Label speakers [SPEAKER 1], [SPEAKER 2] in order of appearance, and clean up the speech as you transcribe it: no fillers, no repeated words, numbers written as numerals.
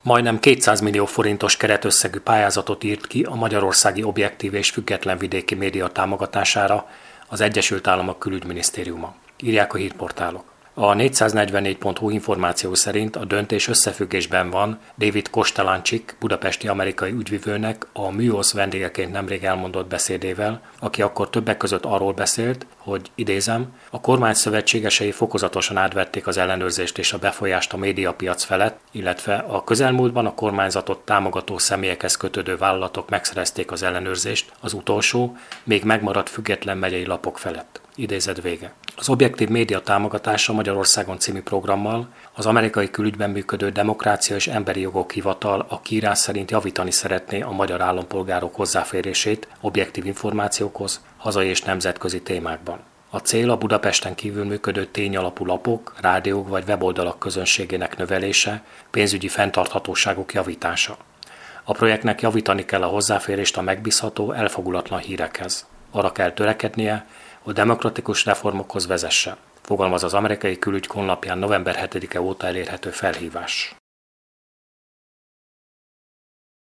[SPEAKER 1] Majdnem 200 millió forintos keretösszegű pályázatot írt ki a magyarországi objektív és független vidéki média támogatására az Egyesült Államok Külügyminisztériuma. Írják a hírportálok. A 444.hu információ szerint a döntés összefüggésben van David Kostelancsik, budapesti amerikai ügyvivőnek a műosz vendégeként nemrég elmondott beszédével, aki akkor többek között arról beszélt, hogy idézem, a kormány szövetségesei fokozatosan átvették az ellenőrzést és a befolyást a médiapiac felett, illetve a közelmúltban a kormányzatot támogató személyekhez kötődő vállalatok megszerezték az ellenőrzést az utolsó, még megmaradt független megyei lapok felett. Idézet vége. Az Objektív Média támogatása Magyarországon című programmal az amerikai külügyben működő Demokrácia és Emberi Jogok Hivatal a kiírás szerint javítani szeretné a magyar állampolgárok hozzáférését objektív információkhoz, hazai és nemzetközi témákban. A cél a Budapesten kívül működő tényalapú lapok, rádiók vagy weboldalak közönségének növelése, pénzügyi fenntarthatóságuk javítása. A projektnek javítani kell a hozzáférést a megbízható, elfogulatlan hírekhez. Arra kell törekednie, hogy demokratikus reformokhoz vezesse, fogalmaz az amerikai külügy honlapján november 7-e óta elérhető felhívás.